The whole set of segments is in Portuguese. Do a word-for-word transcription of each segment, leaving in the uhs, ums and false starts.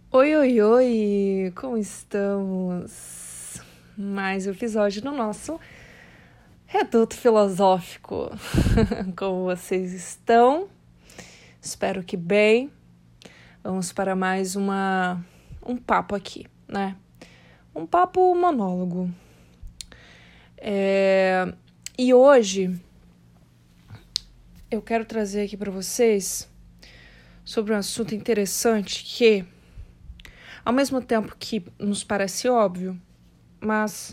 Oi, oi, oi! Como estamos? Mais um episódio do nosso Reduto Filosófico. Como vocês estão? Espero que bem. Vamos para mais uma, um papo aqui, né? Um papo monólogo. É, e hoje eu quero trazer aqui para vocês sobre um assunto interessante que, ao mesmo tempo que nos parece óbvio, mas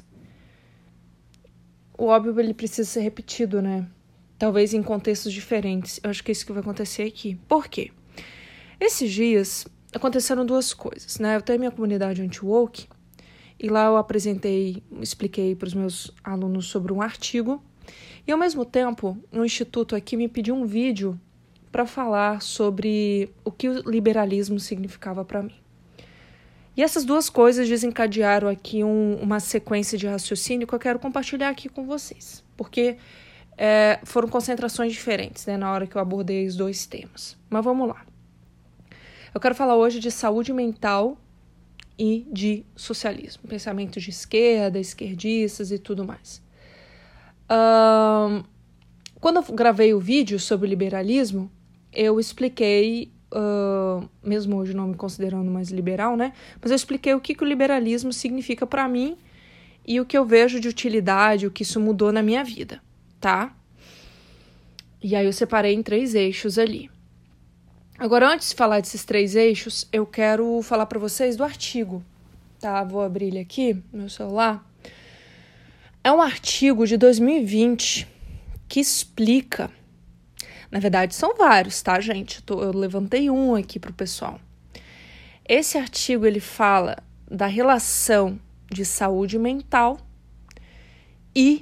o óbvio ele precisa ser repetido, né? Talvez em contextos diferentes. Eu acho que é isso que vai acontecer aqui. Por quê? Esses dias aconteceram duas coisas, né? Eu tenho minha comunidade anti-woke e lá eu apresentei, expliquei para os meus alunos sobre um artigo e, ao mesmo tempo, um instituto aqui me pediu um vídeo para falar sobre o que o liberalismo significava para mim. E essas duas coisas desencadearam aqui um, uma sequência de raciocínio que eu quero compartilhar aqui com vocês. Porque é, foram concentrações diferentes, né, na hora que eu abordei os dois temas. Mas vamos lá. Eu quero falar hoje de saúde mental e de socialismo. Pensamentos de esquerda, esquerdistas e tudo mais. Um, quando eu gravei o vídeo sobre o liberalismo, eu expliquei... Uh, mesmo hoje não me considerando mais liberal, né? Mas eu expliquei o que, que o liberalismo significa para mim e o que eu vejo de utilidade, o que isso mudou na minha vida, tá? E aí eu separei em três eixos ali. Agora, antes de falar desses três eixos, eu quero falar para vocês do artigo, tá? Vou abrir ele aqui, no meu celular. É um artigo de dois mil e vinte que explica... Na verdade, são vários, tá, gente? Eu, tô, eu levantei um aqui pro pessoal. Esse artigo, ele fala da relação de saúde mental e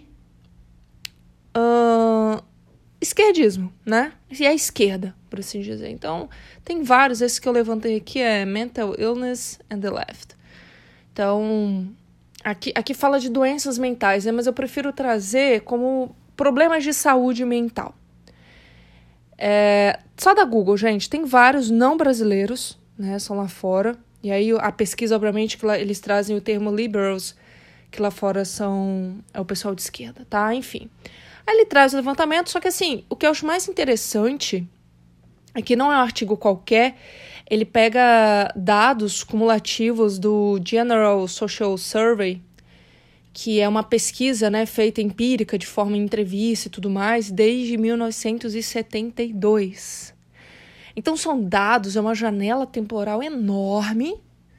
uh, esquerdismo, né? E a esquerda, por assim dizer. Então, tem vários. Esse que eu levantei aqui é Mental Illness and the Left. Então, aqui, aqui fala de doenças mentais, né? Mas eu prefiro trazer como problemas de saúde mental. É, só da Google, gente, tem vários não brasileiros, né, são lá fora, e aí a pesquisa, obviamente, que lá, eles trazem o termo liberals, que lá fora são, é o pessoal de esquerda, tá, enfim. Aí ele traz o levantamento, só que assim, o que eu acho mais interessante é que não é um artigo qualquer, ele pega dados cumulativos do General Social Survey, que é uma pesquisa, né, feita empírica, de forma em entrevista e tudo mais, desde mil novecentos e setenta e dois. Então, são dados, é uma janela temporal enorme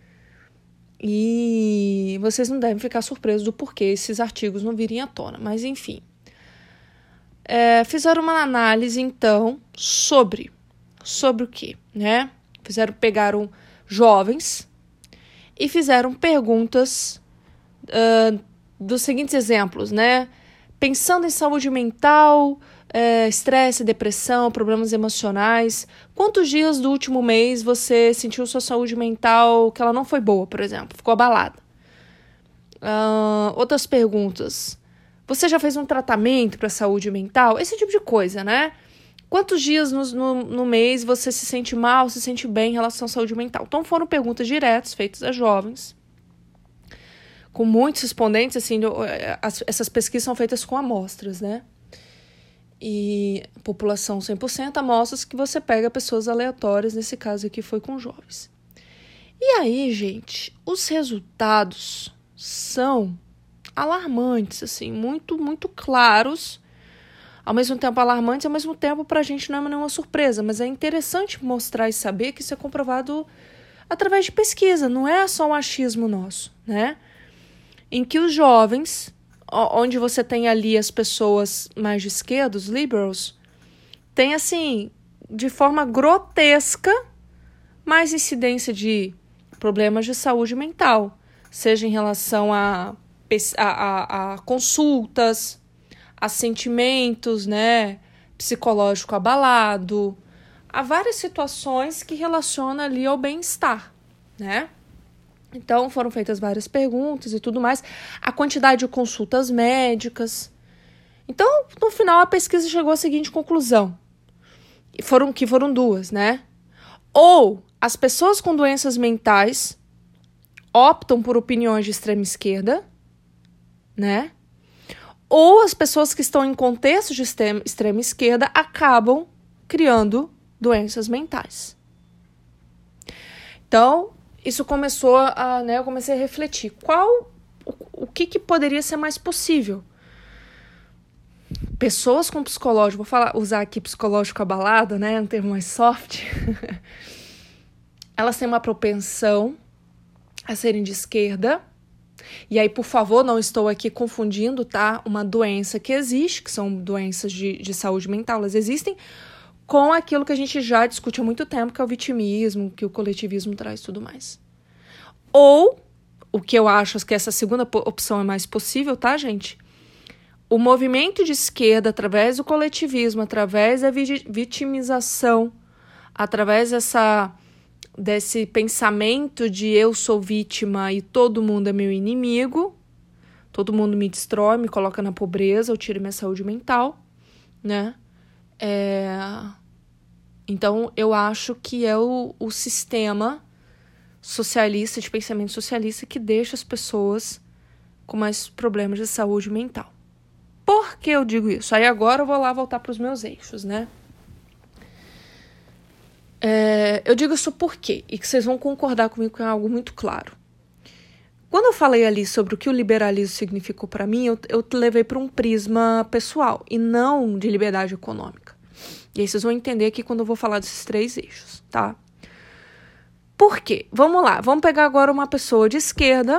e vocês não devem ficar surpresos do porquê esses artigos não virem à tona, mas enfim. É, fizeram uma análise, então, sobre, sobre o quê, né? Fizeram, pegaram jovens e fizeram perguntas... Uh, dos seguintes exemplos, né? Pensando em saúde mental, é, estresse, depressão, problemas emocionais, quantos dias do último mês você sentiu sua saúde mental que ela não foi boa, por exemplo, ficou abalada? Uh, outras perguntas. Você já fez um tratamento para saúde mental? Esse tipo de coisa, né? Quantos dias no, no, no mês você se sente mal, se sente bem em relação à saúde mental? Então foram perguntas diretas feitas a jovens, com muitos respondentes, assim, as, essas pesquisas são feitas com amostras, né? E população cem por cento, amostras que você pega pessoas aleatórias, nesse caso aqui foi com jovens. E aí, gente, os resultados são alarmantes, assim, muito, muito claros, ao mesmo tempo alarmantes, ao mesmo tempo pra gente não é nenhuma surpresa, mas é interessante mostrar e saber que isso é comprovado através de pesquisa, não é só um achismo nosso, né? Em que os jovens, onde você tem ali as pessoas mais de esquerda, os liberals, tem, assim, de forma grotesca, mais incidência de problemas de saúde mental, seja em relação a, a, a, a consultas, a sentimentos, né, psicológico abalado, há várias situações que relacionam ali ao bem-estar, né? Então, foram feitas várias perguntas e tudo mais. A quantidade de consultas médicas. Então, no final, a pesquisa chegou à seguinte conclusão. Foram, que foram duas, né? Ou as pessoas com doenças mentais optam por opiniões de extrema esquerda, né? Ou as pessoas que estão em contexto de extrema, extrema esquerda acabam criando doenças mentais. Então, isso começou a, né, eu comecei a refletir. Qual, o, o que, que poderia ser mais possível? Pessoas com psicológico, vou falar, usar aqui psicológico abalado, né, um termo mais soft, elas têm uma propensão a serem de esquerda. E aí, por favor, não estou aqui confundindo, tá? Uma doença que existe, que são doenças de, de saúde mental, elas existem, com aquilo que a gente já discute há muito tempo, que é o vitimismo, que o coletivismo traz e tudo mais. Ou, o que eu acho que essa segunda opção é mais possível, tá, gente? O movimento de esquerda, através do coletivismo, através da vitimização, através dessa, desse pensamento de eu sou vítima e todo mundo é meu inimigo, todo mundo me destrói, me coloca na pobreza, eu tiro minha saúde mental, né? É... Então, eu acho que é o, o sistema socialista, de pensamento socialista, que deixa as pessoas com mais problemas de saúde mental. Por que eu digo isso? Aí agora eu vou lá voltar para os meus eixos, né? É, eu digo isso por quê? E que vocês vão concordar comigo que é algo muito claro. Quando eu falei ali sobre o que o liberalismo significou para mim, eu, eu levei para um prisma pessoal e não de liberdade econômica. E aí vocês vão entender aqui quando eu vou falar desses três eixos, tá? Por quê? Vamos lá, vamos pegar agora uma pessoa de esquerda,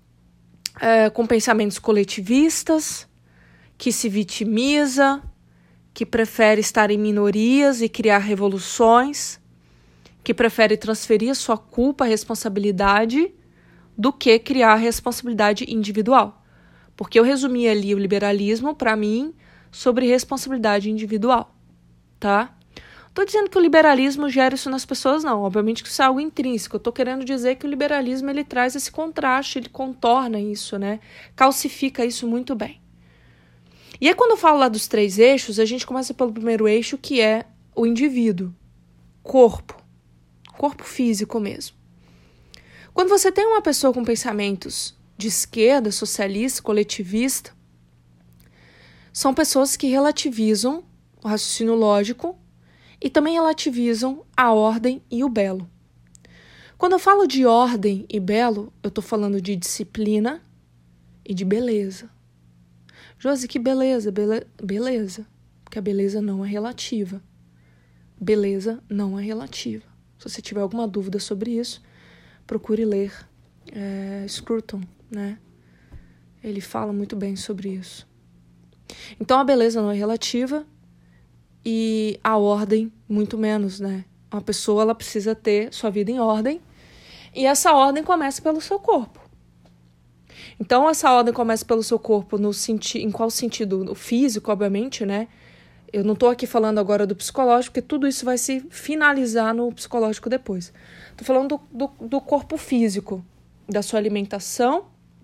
é, com pensamentos coletivistas, que se vitimiza, que prefere estar em minorias e criar revoluções, que prefere transferir a sua culpa, a responsabilidade, do que criar responsabilidade individual. Porque eu resumi ali o liberalismo, para mim, sobre responsabilidade individual, tá? Estou dizendo que o liberalismo gera isso nas pessoas, não. Obviamente que isso é algo intrínseco. Eu estou querendo dizer que o liberalismo ele traz esse contraste, ele contorna isso, né? Calcifica isso muito bem. E aí, quando eu falo lá dos três eixos, a gente começa pelo primeiro eixo, que é o indivíduo, corpo, corpo físico mesmo. Quando você tem uma pessoa com pensamentos de esquerda, socialista, coletivista, são pessoas que relativizam o raciocínio lógico e também relativizam a ordem e o belo. Quando eu falo de ordem e belo, eu estou falando de disciplina e de beleza. Josi, que beleza, bele... beleza, porque a beleza não é relativa. Beleza não é relativa. Se você tiver alguma dúvida sobre isso, procure ler é, Scruton, né? Ele fala muito bem sobre isso. Então a beleza não é relativa e a ordem muito menos, né? Uma pessoa ela precisa ter sua vida em ordem e essa ordem começa pelo seu corpo. Então, essa ordem começa pelo seu corpo no senti- em qual sentido? O físico, obviamente, né? Eu não estou aqui falando agora do psicológico, porque tudo isso vai se finalizar no psicológico depois. Estou falando do, do, do corpo físico, da sua alimentação,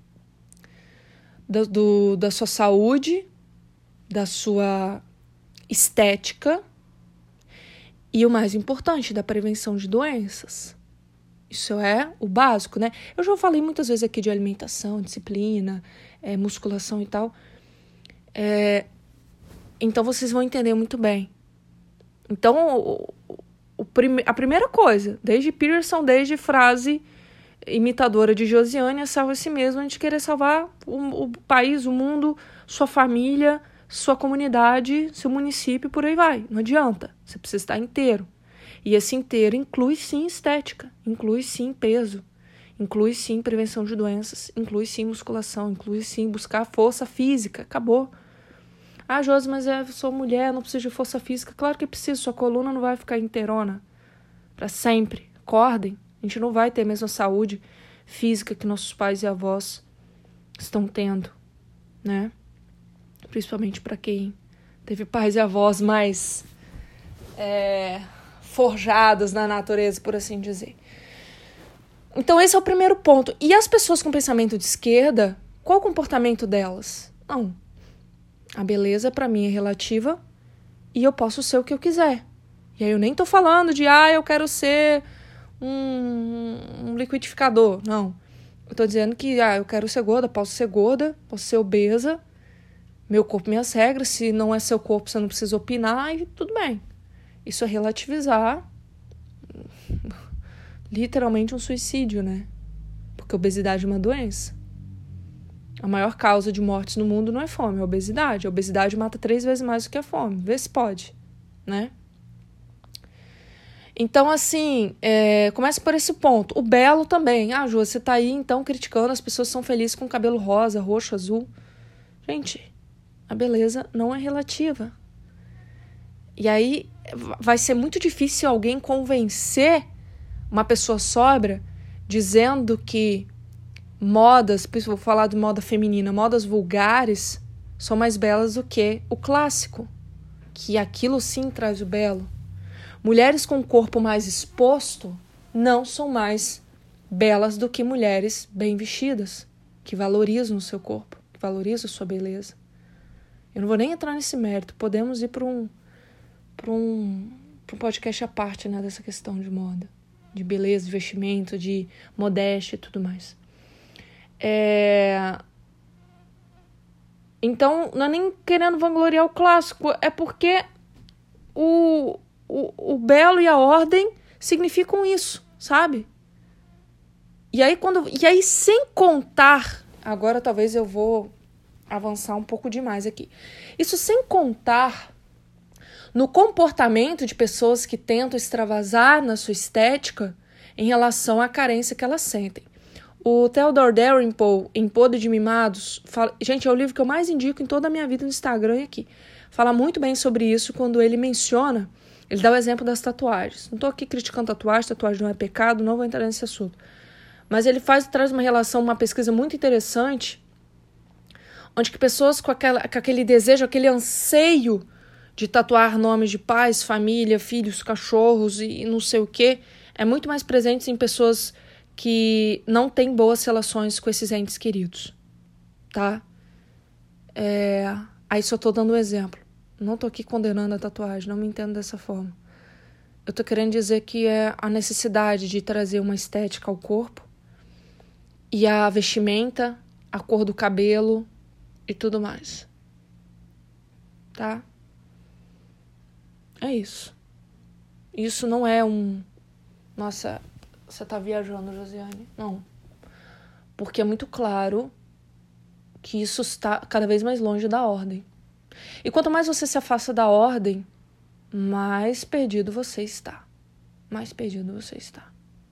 do, do, da sua saúde, da sua estética e, o mais importante, da prevenção de doenças. Isso é o básico, né? Eu já falei muitas vezes aqui de alimentação, disciplina, é, musculação e tal. É, então, vocês vão entender muito bem. Então, o, o prime, a primeira coisa, desde Pearson, desde frase imitadora de Josiane, é salva a si mesmo, a gente querer salvar o, o país, o mundo, sua família, sua comunidade, seu município, por aí vai. Não adianta. Você precisa estar inteiro. E esse inteiro inclui sim estética, inclui sim peso, inclui sim prevenção de doenças, inclui sim musculação, inclui sim buscar força física. Acabou. Ah, Josi, mas eu sou mulher, não preciso de força física. Claro que precisa, sua coluna não vai ficar inteirona para sempre. Acordem, a gente não vai ter a mesma saúde física que nossos pais e avós estão tendo, né? Principalmente para quem teve pais e avós mais... É... forjados na natureza, por assim dizer. Então, esse é o primeiro ponto. E as pessoas com pensamento de esquerda, qual o comportamento delas? Não. A beleza, para mim, é relativa e eu posso ser o que eu quiser. E aí eu nem tô falando de, ah, eu quero ser um, um liquidificador. Não. Eu tô dizendo que ah, eu quero ser gorda, posso ser gorda, posso ser obesa, meu corpo, minhas regras, se não é seu corpo, você não precisa opinar e tudo bem. Isso é relativizar literalmente um suicídio, né? Porque obesidade é uma doença. A maior causa de mortes no mundo não é fome, é obesidade. A obesidade mata três vezes mais do que a fome. Vê se pode, né? Então, assim, é, começa por esse ponto. O belo também. Ah, Ju, você tá aí, então, criticando as pessoas que são felizes com cabelo rosa, roxo, azul. Gente, a beleza não é relativa. E aí, vai ser muito difícil alguém convencer uma pessoa sóbria dizendo que modas, vou falar de moda feminina, modas vulgares são mais belas do que o clássico, que aquilo sim traz o belo. Mulheres com o corpo mais exposto não são mais belas do que mulheres bem vestidas, que valorizam o seu corpo, que valorizam a sua beleza. Eu não vou nem entrar nesse mérito, podemos ir para um, para um, para um podcast à parte, né, dessa questão de moda, de beleza, de vestimento, de modéstia e tudo mais. É... Então, não é nem querendo vangloriar o clássico, é porque o, o, o belo e a ordem significam isso, sabe? E aí, quando, e aí, sem contar, agora talvez eu vou avançar um pouco demais aqui. Isso sem contar no comportamento de pessoas que tentam extravasar na sua estética em relação à carência que elas sentem. O Theodore Dalrymple, em Podre de Mimados, fala... gente, é o livro que eu mais indico em toda a minha vida no Instagram e aqui. Fala muito bem sobre isso quando ele menciona, ele dá o exemplo das tatuagens. Não estou aqui criticando tatuagem, tatuagem não é pecado, não vou entrar nesse assunto. Mas ele faz, traz uma relação, uma pesquisa muito interessante, onde que pessoas com, aquela, com aquele desejo, aquele anseio de tatuar nomes de pais, família, filhos, cachorros e não sei o quê, é muito mais presente em pessoas que não têm boas relações com esses entes queridos, tá? É... Aí só tô dando um exemplo. Não tô aqui condenando a tatuagem, não me entendo dessa forma. Eu tô querendo dizer que é a necessidade de trazer uma estética ao corpo e a vestimenta, a cor do cabelo e tudo mais. Tá? É isso. Isso não é um... Nossa, você tá viajando, Josiane? Não. Porque é muito claro que isso está cada vez mais longe da ordem. E quanto mais você se afasta da ordem, mais perdido você está. Mais perdido você está.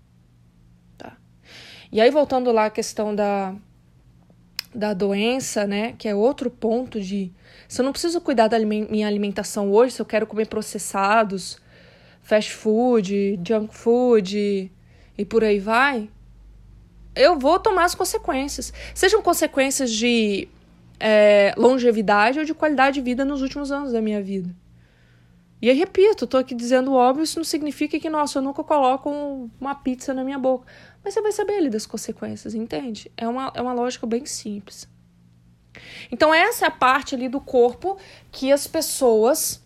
Tá? E aí, voltando lá à questão da, da doença, né? Que é outro ponto de... Se eu não preciso cuidar da minha alimentação hoje, se eu quero comer processados, fast food, junk food e por aí vai, eu vou tomar as consequências. Sejam consequências de é, longevidade ou de qualidade de vida nos últimos anos da minha vida. E aí, repito, tô aqui dizendo o óbvio, isso não significa que, nossa, eu nunca coloco uma pizza na minha boca. Mas você vai saber ali das consequências, entende? É uma, é uma lógica bem simples. Então, essa é a parte ali do corpo que as pessoas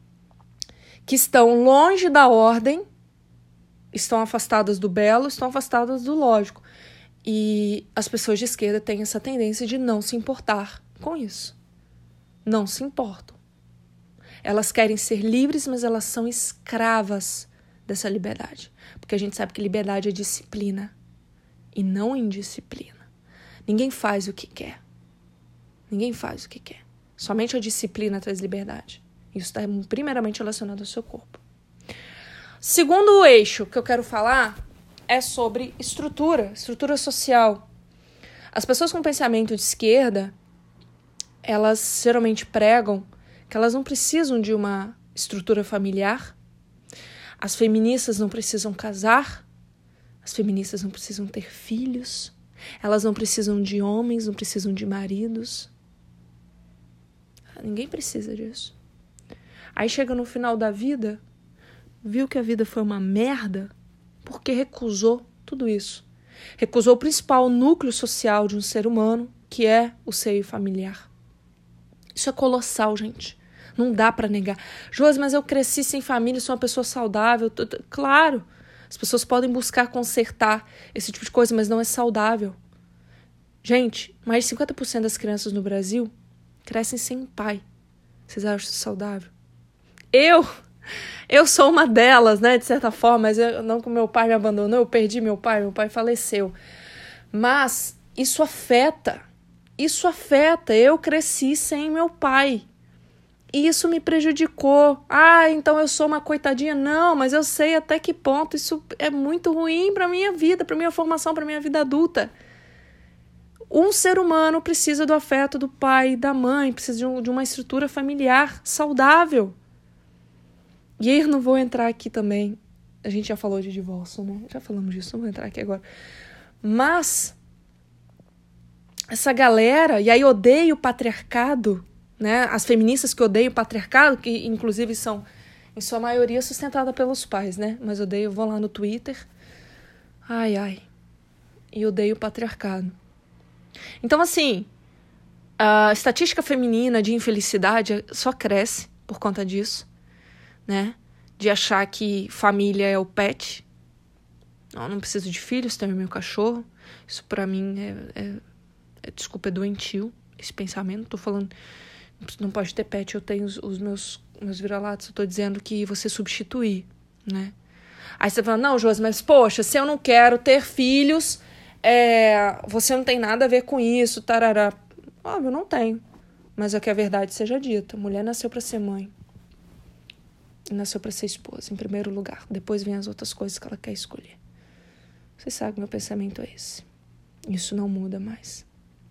que estão longe da ordem, estão afastadas do belo, estão afastadas do lógico. E as pessoas de esquerda têm essa tendência de não se importar com isso. Não se importam. Elas querem ser livres, mas elas são escravas dessa liberdade. Porque a gente sabe que liberdade é disciplina e não indisciplina. Ninguém faz o que quer. Ninguém faz o que quer. Somente a disciplina traz liberdade. Isso está primeiramente relacionado ao seu corpo. Segundo eixo que eu quero falar é sobre estrutura, estrutura social. As pessoas com pensamento de esquerda, elas geralmente pregam que elas não precisam de uma estrutura familiar. As feministas não precisam casar. As feministas não precisam ter filhos. Elas não precisam de homens, não precisam de maridos. Ninguém precisa disso. Aí chega no final da vida, viu que a vida foi uma merda, porque recusou tudo isso. Recusou o principal núcleo social de um ser humano, que é o seio familiar. Isso é colossal, gente. Não dá pra negar. Josi, mas eu cresci sem família, sou uma pessoa saudável. Claro, As pessoas podem buscar consertar esse tipo de coisa, mas não é saudável. Gente, mais de cinquenta por cento das crianças no Brasil crescem sem pai. Vocês acham isso saudável? Eu, eu sou uma delas, né, de certa forma, mas eu, não que meu pai me abandonou, eu perdi meu pai, meu pai faleceu. Mas isso afeta, isso afeta. Eu cresci sem meu pai. E isso me prejudicou. Ah, então eu sou uma coitadinha. Não, mas eu sei até que ponto isso é muito ruim para minha vida, para minha formação, para minha vida adulta. Um ser humano precisa do afeto do pai e da mãe, precisa de, um, de uma estrutura familiar saudável. E aí eu não vou entrar aqui também. A gente já falou de divórcio, né? Já falamos disso, não vou entrar aqui agora. Mas essa galera, e aí odeia o patriarcado, né? As feministas que odeiam o patriarcado, que inclusive são, em sua maioria, sustentadas pelos pais, né? Mas odeio, vão lá no Twitter. Ai, ai. E odeio o patriarcado. Então, assim, a estatística feminina de infelicidade só cresce por conta disso, né? De achar que família é o pet. Não, não preciso de filhos, tenho meu cachorro. Isso pra mim é, é, é desculpa, é doentio, esse pensamento. Tô falando, não pode ter pet, eu tenho os, os meus, meus vira-latas. Eu tô dizendo que você substituir, né? Aí você fala, não, Josi, mas poxa, se eu não quero ter filhos, é, você não tem nada a ver com isso, tarará. Óbvio, não tenho. Mas é que a verdade seja dita. A mulher nasceu pra ser mãe. Nasceu pra ser esposa, em primeiro lugar. Depois vem as outras coisas que ela quer escolher. Vocês sabem que meu pensamento é esse. Isso não muda mais.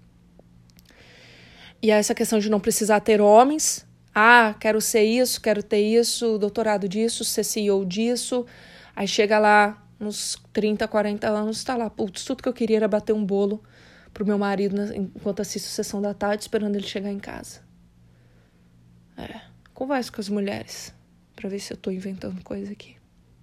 E essa questão de não precisar ter homens. Ah, quero ser isso, quero ter isso, doutorado disso, ser C E O disso. Aí chega lá, nos trinta, quarenta anos, tá lá. Putz, tudo que eu queria era bater um bolo pro meu marido enquanto assisto Sessão da Tarde, esperando ele chegar em casa. É, converso com as mulheres pra ver se eu tô inventando coisa aqui.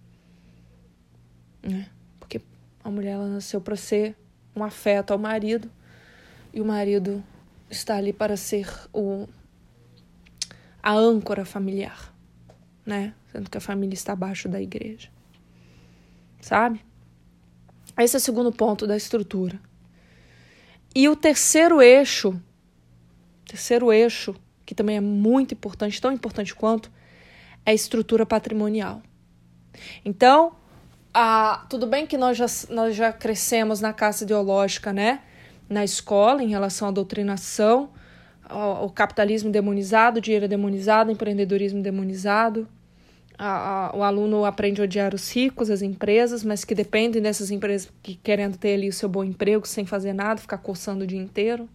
É, porque a mulher, ela nasceu pra ser um afeto ao marido, e o marido está ali para ser o, a âncora familiar, né? Sendo que a família está abaixo da igreja. Sabe? Esse é o segundo ponto da estrutura. E o terceiro eixo, terceiro eixo, que também é muito importante, tão importante quanto, é a estrutura patrimonial. Então, a, tudo bem que nós já, nós já crescemos na caça ideológica, né? Na escola, em relação à doutrinação, ao, ao capitalismo demonizado, o dinheiro demonizado, o empreendedorismo demonizado. A, a, o aluno aprende a odiar os ricos, as empresas, mas que dependem dessas empresas que querendo ter ali o seu bom emprego sem fazer nada, ficar coçando o dia inteiro.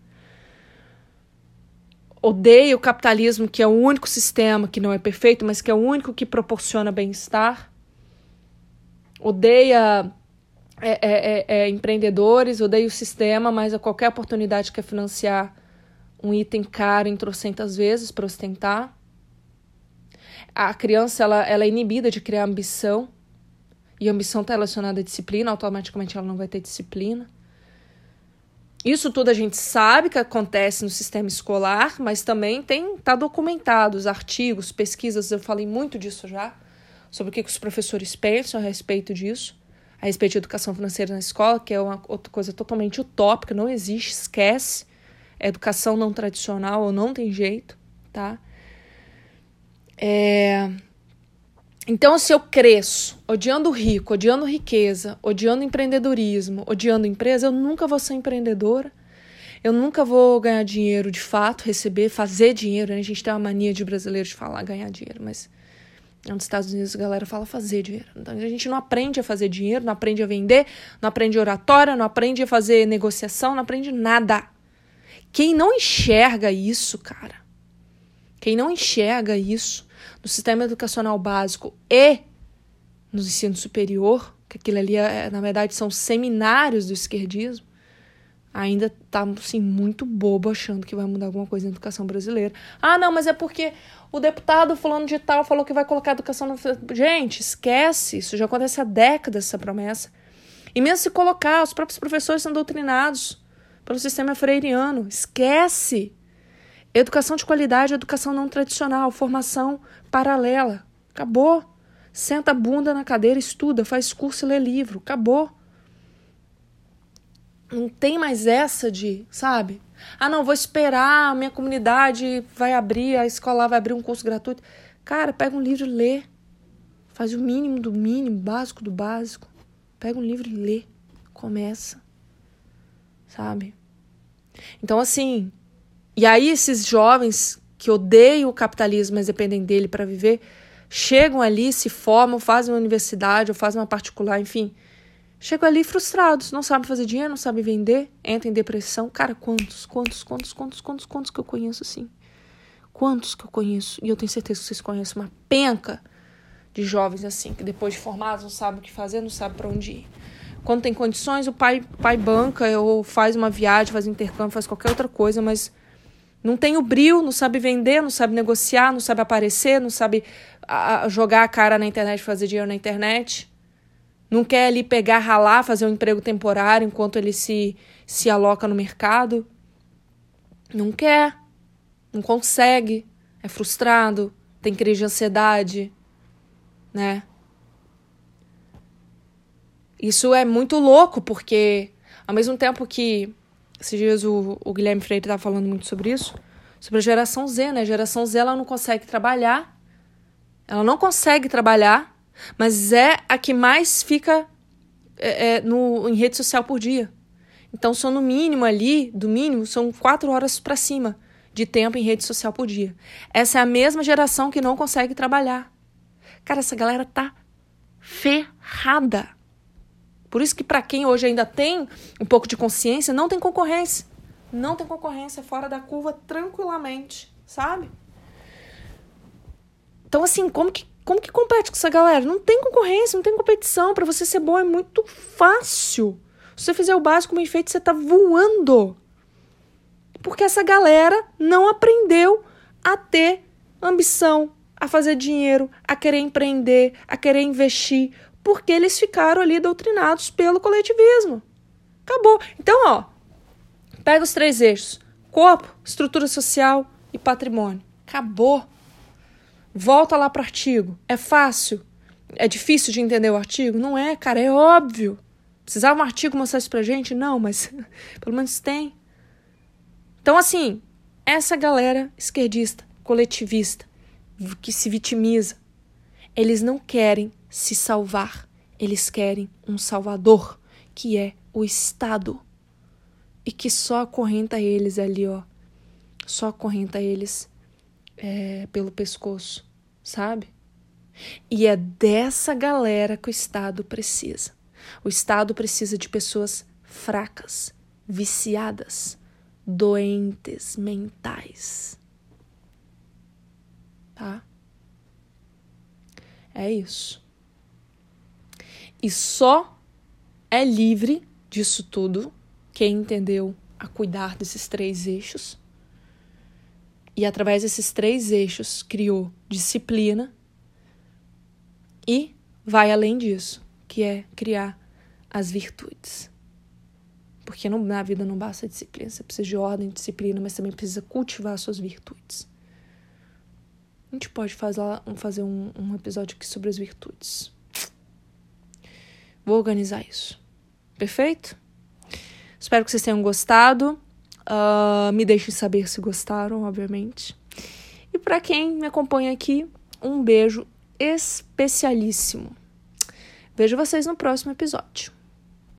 Odeia o capitalismo, que é o único sistema que não é perfeito, mas que é o único que proporciona bem-estar. Odeia é, é, é, é, empreendedores, odeia o sistema, mas a qualquer oportunidade quer financiar um item caro em trocentas vezes para ostentar. A criança, ela, ela é inibida de criar ambição, e a ambição está relacionada à disciplina, automaticamente ela não vai ter disciplina. Isso tudo a gente sabe que acontece no sistema escolar, mas também tem, tá documentado, os artigos, pesquisas, eu falei muito disso já, sobre o que os professores pensam a respeito disso, a respeito de educação financeira na escola, que é uma outra coisa totalmente utópica, não existe, esquece, é educação não tradicional ou não tem jeito, tá? É... Então, se eu cresço odiando o rico, odiando riqueza, odiando empreendedorismo, odiando empresa, eu nunca vou ser empreendedora, eu nunca vou ganhar dinheiro de fato, receber, fazer dinheiro, né? A gente tem uma mania de brasileiro de falar ganhar dinheiro, mas nos Estados Unidos a galera fala fazer dinheiro. Então, a gente não aprende a fazer dinheiro, não aprende a vender, não aprende oratória, não aprende a fazer negociação, não aprende nada. Quem não enxerga isso, cara, quem não enxerga isso no sistema educacional básico e no ensino superior, que aquilo ali, é, na verdade, são seminários do esquerdismo, ainda tá, assim, muito bobo achando que vai mudar alguma coisa na educação brasileira. Ah, não, mas é porque o deputado fulano de tal falou que vai colocar a educação no... Gente, esquece, isso já acontece há décadas, essa promessa. E mesmo se colocar, os próprios professores são doutrinados pelo sistema freiriano. Esquece! Educação de qualidade, educação não tradicional, formação paralela. Acabou. Senta a bunda na cadeira, estuda, faz curso e lê livro. Acabou. Não tem mais essa de, sabe? Ah, não, vou esperar, a minha comunidade vai abrir, a escola vai abrir um curso gratuito. Cara, pega um livro e lê. Faz o mínimo do mínimo, básico do básico. Pega um livro e lê. Começa. Sabe? Então, assim... E aí, esses jovens que odeiam o capitalismo, mas dependem dele para viver, chegam ali, se formam, fazem uma universidade ou fazem uma particular, enfim... Chegam ali frustrados, não sabem fazer dinheiro, não sabem vender, entram em depressão. Cara, quantos, quantos, quantos, quantos, quantos, quantos que eu conheço assim? Quantos que eu conheço? E eu tenho certeza que vocês conhecem uma penca de jovens assim, que depois de formados não sabem o que fazer, não sabem para onde ir. Quando tem condições, o pai, pai banca ou faz uma viagem, faz um intercâmbio, faz qualquer outra coisa, mas não tem o brio, não sabe vender, não sabe negociar, não sabe aparecer, não sabe a, jogar a cara na internet, fazer dinheiro na internet. Não quer ali pegar, ralar, fazer um emprego temporário enquanto ele se, se aloca no mercado. Não quer. Não consegue. É frustrado. Tem crise de ansiedade. Né? Isso é muito louco, porque ao mesmo tempo que esses dias o, o Guilherme Freire estava falando muito sobre isso, sobre a geração Z, né? A geração Z, ela não consegue trabalhar. Ela não consegue trabalhar. Mas é a que mais fica é, é, no, em rede social por dia. Então, são no mínimo ali, do mínimo, são quatro horas para cima de tempo em rede social por dia. Essa é a mesma geração que não consegue trabalhar. Cara, essa galera tá ferrada. Por isso que para quem hoje ainda tem um pouco de consciência, não tem concorrência. Não tem concorrência, fora da curva tranquilamente, sabe? Então, assim, como que Como que compete com essa galera? Não tem concorrência, não tem competição. Para você ser bom é muito fácil. Se você fizer o básico bem feito, você tá voando. Porque essa galera não aprendeu a ter ambição, a fazer dinheiro, a querer empreender, a querer investir, porque eles ficaram ali doutrinados pelo coletivismo. Acabou. Então, ó, pega os três eixos: corpo, estrutura social e patrimônio. Acabou. Volta lá pro artigo. É fácil? É difícil de entender o artigo? Não é, cara, é óbvio. Precisava um artigo mostrar isso pra gente? Não, mas pelo menos tem. Então, assim, essa galera esquerdista, coletivista, que se vitimiza, eles não querem se salvar. Eles querem um salvador, que é o Estado. E que só acorrenta eles ali, ó. Só acorrenta eles É, pelo pescoço, sabe? E é dessa galera que o Estado precisa. O Estado precisa de pessoas fracas, viciadas, doentes mentais. Tá? É isso. E só é livre disso tudo quem entendeu a cuidar desses três eixos. E através desses três eixos criou disciplina e vai além disso, que é criar as virtudes. Porque não, na vida não basta disciplina, você precisa de ordem e disciplina, mas também precisa cultivar suas virtudes. A gente pode fazer, fazer um, um episódio aqui sobre as virtudes. Vou organizar isso. Perfeito? Espero que vocês tenham gostado. Uh, me deixem saber se gostaram, obviamente. E para quem me acompanha aqui, um beijo especialíssimo. Vejo vocês no próximo episódio.